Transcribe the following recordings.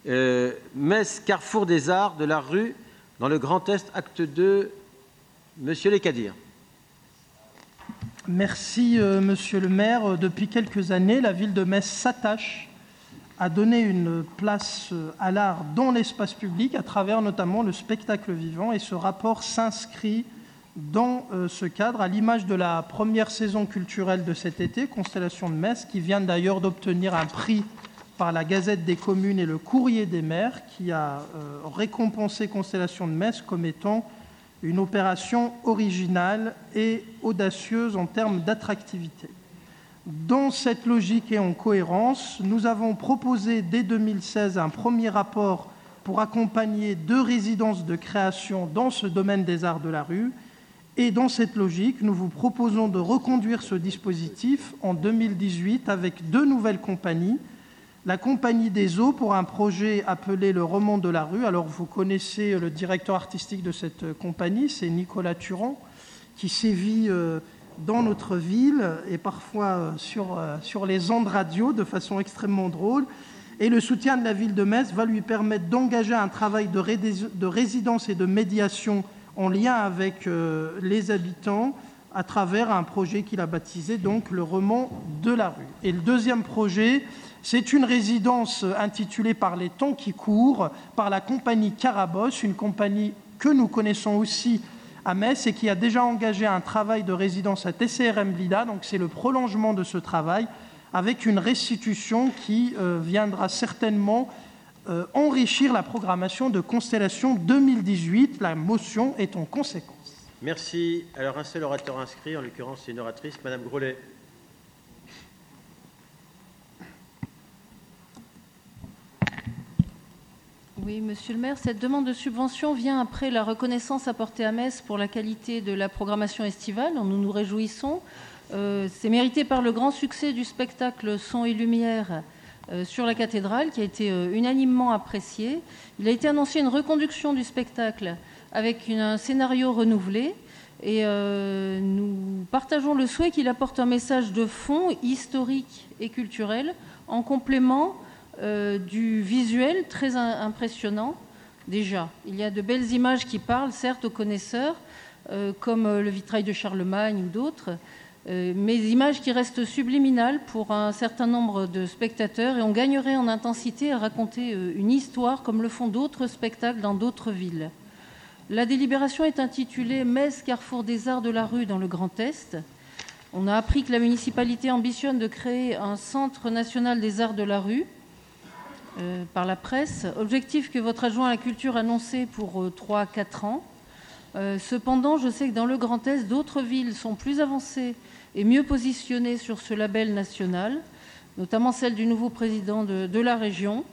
Metz, carrefour des arts de la rue, dans le Grand Est, acte 2. Monsieur Lescadirs. Merci, monsieur le maire. Depuis quelques années, la ville de Metz s'attache à donner une place à l'art dans l'espace public à travers notamment le spectacle vivant. Et ce rapport s'inscrit dans ce cadre, à l'image de la première saison culturelle de cet été, Constellation de Metz, qui vient d'ailleurs d'obtenir un prix par la Gazette des communes et le Courrier des maires, qui a récompensé Constellation de Metz comme étant une opération originale et audacieuse en termes d'attractivité. Dans cette logique et en cohérence, nous avons proposé dès 2016 un premier rapport pour accompagner 2 résidences de création dans ce domaine des arts de la rue. Et dans cette logique, nous vous proposons de reconduire ce dispositif en 2018 avec 2 nouvelles compagnies. La Compagnie des Eaux pour un projet appelé le Roman de la rue. Alors vous connaissez le directeur artistique de cette compagnie, c'est Nicolas Turan, qui sévit dans notre ville et parfois sur les ondes radio de façon extrêmement drôle. Et le soutien de la ville de Metz va lui permettre d'engager un travail de résidence et de médiation en lien avec les habitants à travers un projet qu'il a baptisé donc le Roman de la rue. Et le deuxième projet, c'est une résidence intitulée Par les temps qui courent, par la compagnie Carabosse, une compagnie que nous connaissons aussi à Metz et qui a déjà engagé un travail de résidence à TCRM Lida. Donc c'est le prolongement de ce travail avec une restitution qui viendra certainement enrichir la programmation de Constellation 2018. La motion est en conséquence. Merci. Alors un seul orateur inscrit, en l'occurrence c'est une oratrice, Madame Grolet. Oui, monsieur le maire, cette demande de subvention vient après la reconnaissance apportée à Metz pour la qualité de la programmation estivale, dont nous nous réjouissons. C'est mérité par le grand succès du spectacle Son et Lumière sur la cathédrale, qui a été unanimement apprécié. Il a été annoncé une reconduction du spectacle avec un scénario renouvelé. Et nous partageons le souhait qu'il apporte un message de fond historique et culturel en complément du visuel très impressionnant. Déjà, il y a de belles images qui parlent, certes, aux connaisseurs, comme le vitrail de Charlemagne ou d'autres, mais images qui restent subliminales pour un certain nombre de spectateurs, et on gagnerait en intensité à raconter une histoire comme le font d'autres spectacles dans d'autres villes. La délibération est intitulée « Metz, carrefour des arts de la rue dans le Grand Est ». On a appris que la municipalité ambitionne de créer un centre national des arts de la rue par la presse, objectif que votre adjoint à la culture annonçait pour 3-4 ans. Cependant, je sais que dans le Grand Est, d'autres villes sont plus avancées et mieux positionnées sur ce label national, notamment celle du nouveau président de la région,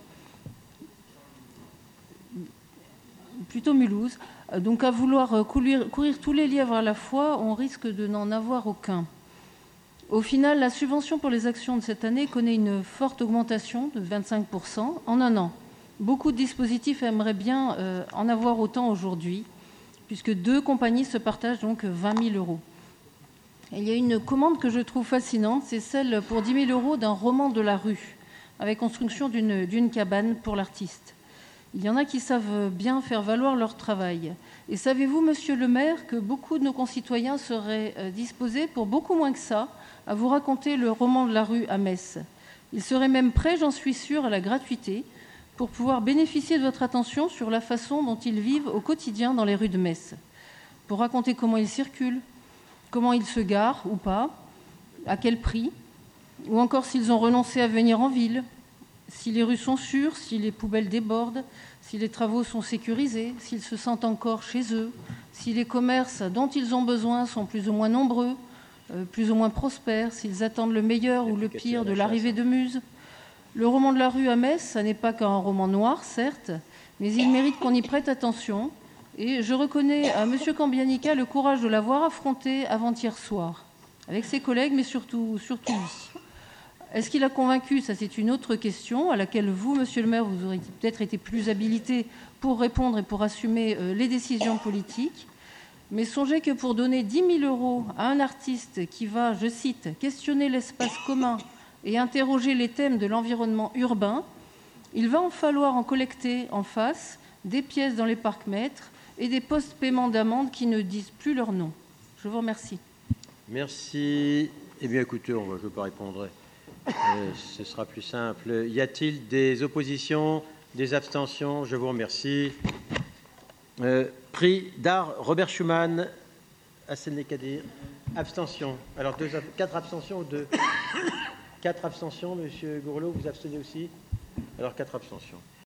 plutôt Mulhouse. Donc à vouloir courir tous les lièvres à la fois, on risque de n'en avoir aucun. Au final, la subvention pour les actions de cette année connaît une forte augmentation de 25% en un an. Beaucoup de dispositifs aimeraient bien en avoir autant aujourd'hui, puisque 2 compagnies se partagent donc 20 000 €. Et il y a une commande que je trouve fascinante, c'est celle pour 10 000 € d'un roman de la rue, avec construction d'une cabane pour l'artiste. Il y en a qui savent bien faire valoir leur travail. Et savez-vous, monsieur le maire, que beaucoup de nos concitoyens seraient disposés, pour beaucoup moins que ça, à vous raconter le roman de la rue à Metz. Ils seraient même prêts, j'en suis sûre, à la gratuité, pour pouvoir bénéficier de votre attention sur la façon dont ils vivent au quotidien dans les rues de Metz. Pour raconter comment ils circulent, comment ils se garent ou pas, à quel prix, ou encore s'ils ont renoncé à venir en ville, si les rues sont sûres, si les poubelles débordent, si les travaux sont sécurisés, s'ils se sentent encore chez eux, si les commerces dont ils ont besoin sont plus ou moins nombreux, plus ou moins prospères, s'ils attendent le meilleur ou le pire de l'arrivée de Muse. Le roman de la rue à Metz, ça n'est pas qu'un roman noir, certes, mais il mérite qu'on y prête attention. Et je reconnais à M. Cambianica le courage de l'avoir affronté avant-hier soir, avec ses collègues, mais surtout lui. Est-ce qu'il a convaincu? Ça, c'est une autre question à laquelle vous, monsieur le maire, vous aurez peut-être été plus habilité pour répondre et pour assumer les décisions politiques. Mais songez que pour donner 10 000 € à un artiste qui va, je cite, questionner l'espace commun et interroger les thèmes de l'environnement urbain, Il va en falloir en collecter en face des pièces dans les parcs-mètres et des post-paiements d'amende qui ne disent plus leur nom. Je vous remercie. Merci. Eh bien, écoutez, je ne vais pas répondre. Ce sera plus simple. Y a-t-il des oppositions, des abstentions? Je vous remercie. Prix d'art Robert Schuman. Hassan Kadir. Abstention. Alors, 4 abstentions ou 2? 4 abstentions, Monsieur Gourlot, vous abstenez aussi? Alors, 4 abstentions.